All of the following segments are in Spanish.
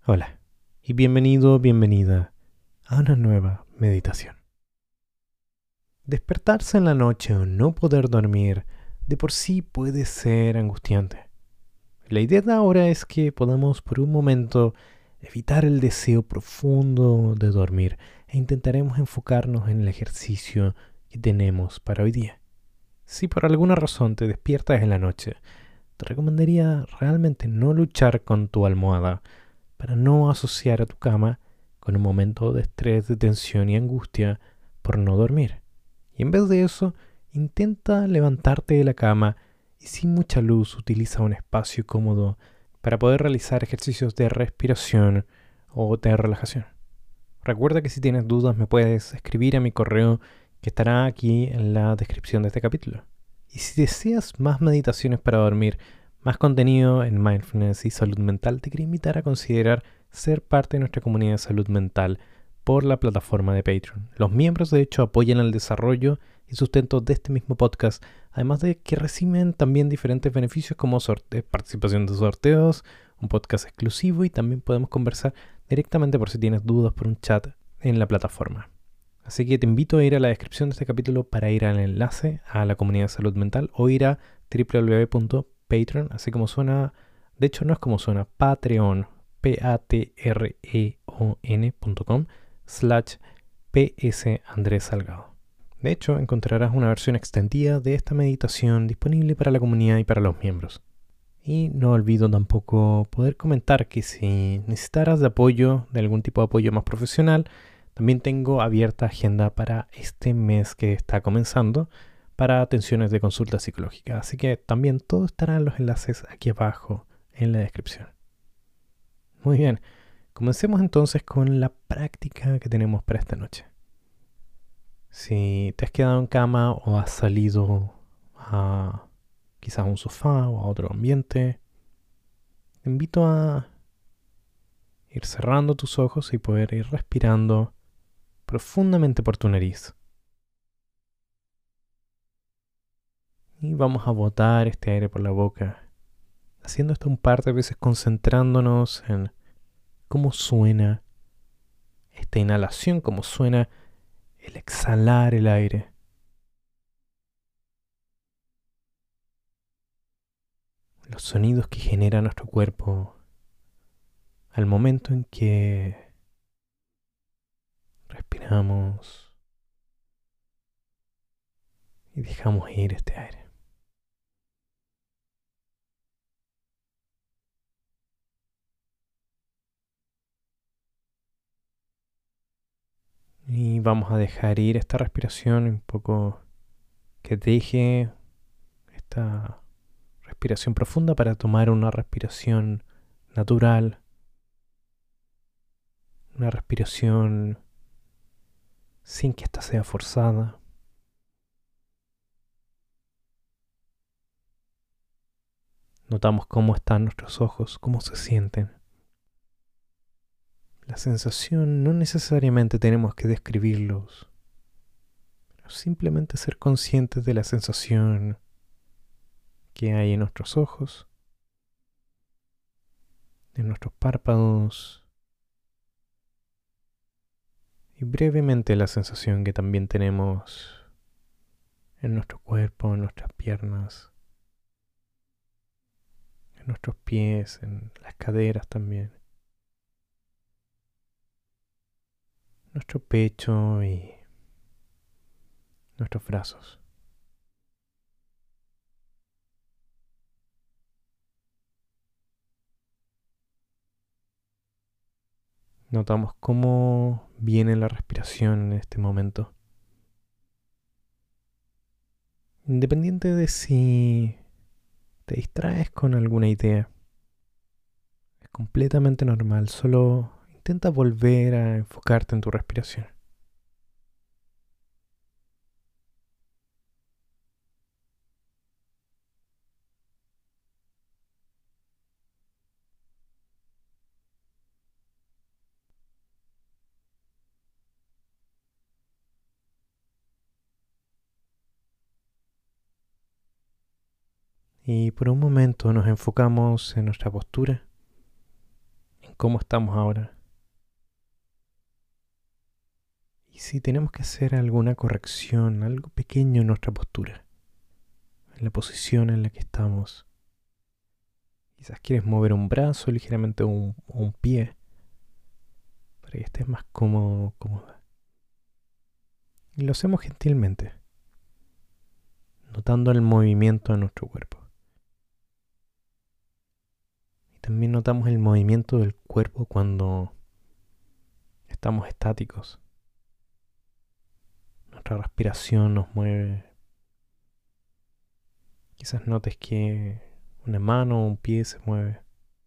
Hola y bienvenida a una nueva meditación. Despertarse en la noche o no poder dormir de por sí puede ser angustiante. La idea de ahora es que podamos por un momento evitar el deseo profundo de dormir e intentaremos enfocarnos en el ejercicio que tenemos para hoy día. Si por alguna razón te despiertas en la noche, te recomendaría realmente no luchar con tu almohada para no asociar a tu cama con un momento de estrés, de tensión y angustia por no dormir. Y en vez de eso, intenta levantarte de la cama y sin mucha luz utiliza un espacio cómodo para poder realizar ejercicios de respiración o de relajación. Recuerda que si tienes dudas me puedes escribir a mi correo que estará aquí en la descripción de este capítulo. Y si deseas más meditaciones para dormir, más contenido en mindfulness y salud mental, te quería invitar a considerar ser parte de nuestra comunidad de salud mental por la plataforma de Patreon. Los miembros de hecho apoyan el desarrollo y sustento de este mismo podcast, además de que reciben también diferentes beneficios como participación de sorteos, un podcast exclusivo y también podemos conversar directamente por si tienes dudas por un chat en la plataforma. Así que te invito a ir a la descripción de este capítulo para ir al enlace a la comunidad de salud mental o ir a www.patreon, así como suena, de hecho no es como suena, Patreon, patreon.com/PS Andrés Salgado. De hecho, encontrarás una versión extendida de esta meditación disponible para la comunidad y para los miembros. Y no olvido tampoco poder comentar que si necesitaras de apoyo, de algún tipo de apoyo más profesional, también tengo abierta agenda para este mes que está comenzando para atenciones de consulta psicológica. Así que también todo estará en los enlaces aquí abajo en la descripción. Muy bien, comencemos entonces con la práctica que tenemos para esta noche. Si te has quedado en cama o has salido a quizás a un sofá o a otro ambiente, te invito a ir cerrando tus ojos y poder ir respirando profundamente por tu nariz. Y vamos a botar este aire por la boca, haciendo esto un par de veces concentrándonos en cómo suena esta inhalación, cómo suena el exhalar el aire. Los sonidos que genera nuestro cuerpo al momento en que respiramos y dejamos ir este aire. Y vamos a dejar ir esta respiración un poco que deje esta respiración profunda para tomar una respiración natural, una respiración sin que ésta sea forzada. Notamos cómo están nuestros ojos, cómo se sienten. La sensación no necesariamente tenemos que describirlos, pero simplemente ser conscientes de la sensación que hay en nuestros ojos, en nuestros párpados y brevemente la sensación que también tenemos en nuestro cuerpo, en nuestras piernas, en nuestros pies, en las caderas también, nuestro pecho y nuestros brazos. Notamos cómo viene la respiración en este momento. Independiente de si te distraes con alguna idea, es completamente normal. Solo intenta volver a enfocarte en tu respiración. Y por un momento nos enfocamos en nuestra postura, en cómo estamos ahora. Y si tenemos que hacer alguna corrección, algo pequeño en nuestra postura, en la posición en la que estamos. Quizás quieres mover un brazo ligeramente o un pie para que estés más cómodo, cómoda. Y lo hacemos gentilmente, notando el movimiento de nuestro cuerpo. Y también notamos el movimiento del cuerpo cuando estamos estáticos. Nuestra respiración nos mueve. Quizás notes que una mano o un pie se mueve.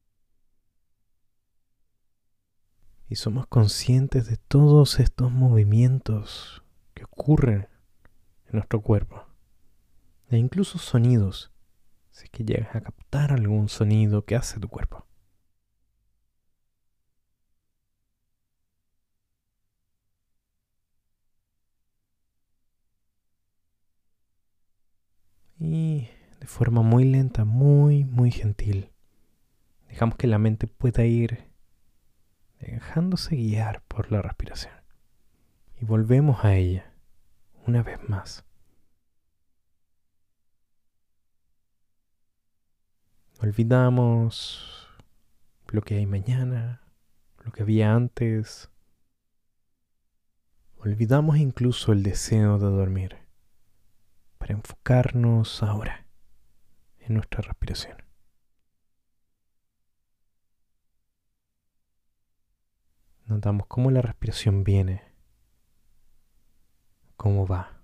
Y somos conscientes de todos estos movimientos que ocurren en nuestro cuerpo. E incluso sonidos, si es que llegas a captar algún sonido que hace tu cuerpo. Y de forma muy lenta, muy, muy gentil, dejamos que la mente pueda ir dejándose guiar por la respiración. Y volvemos a ella una vez más. Olvidamos lo que hay mañana, lo que había antes. Olvidamos incluso el deseo de dormir para enfocarnos ahora en nuestra respiración. Notamos cómo la respiración viene, cómo va.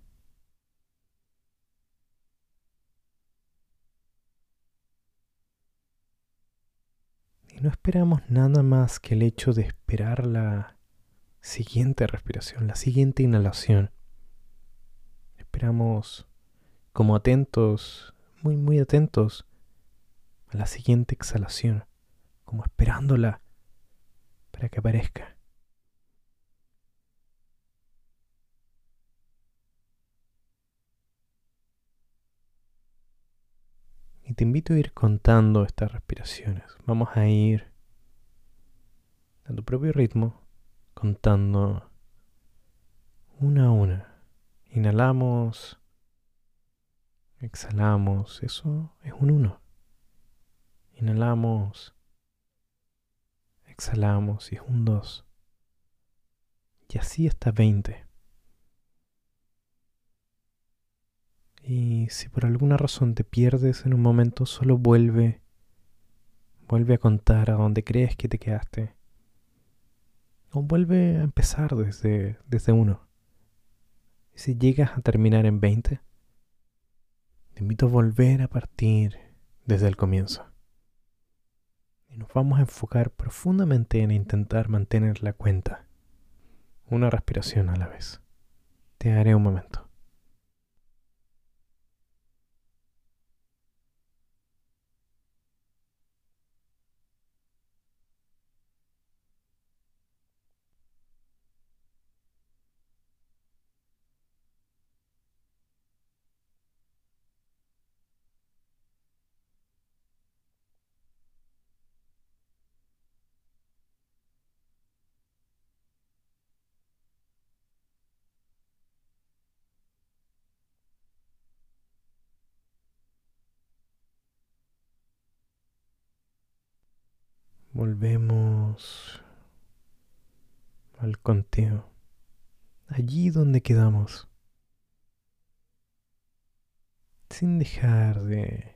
Y no esperamos nada más que el hecho de esperar la siguiente respiración, la siguiente inhalación. Esperamos como atentos, muy, muy atentos a la siguiente exhalación, como esperándola para que aparezca. Y te invito a ir contando estas respiraciones. Vamos a ir a tu propio ritmo, contando una a una. Inhalamos, exhalamos, eso es un 1. Inhalamos, exhalamos y es un 2. Y así hasta 20. Y si por alguna razón te pierdes en un momento, solo vuelve a contar a donde crees que te quedaste. O vuelve a empezar desde 1. Y si llegas a terminar en 20, te invito a volver a partir desde el comienzo. Y nos vamos a enfocar profundamente en intentar mantener la cuenta. Una respiración a la vez. Te daré un momento. Volvemos al conteo. Allí donde quedamos. Sin dejar de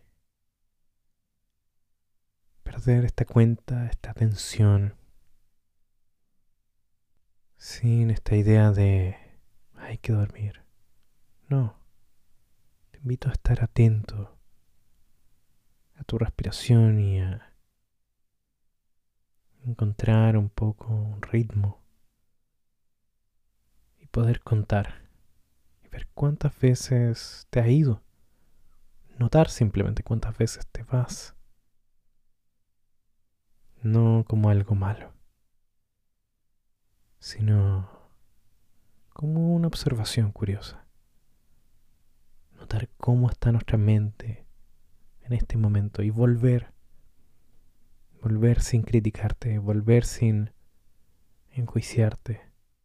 perder esta cuenta, esta atención. Sin esta idea de hay que dormir. No. Te invito a estar atento a tu respiración y a encontrar un poco un ritmo y poder contar y ver cuántas veces te ha ido. Notar simplemente cuántas veces te vas. No como algo malo, sino como una observación curiosa. Notar cómo está nuestra mente en este momento y volver volver sin criticarte, volver sin enjuiciarte,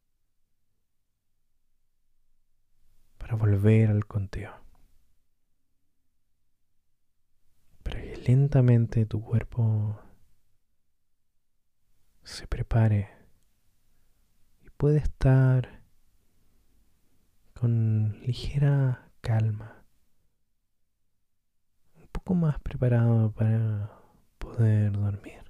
para volver al conteo, para que lentamente tu cuerpo se prepare y pueda estar con ligera calma, un poco más preparado para poder dormir.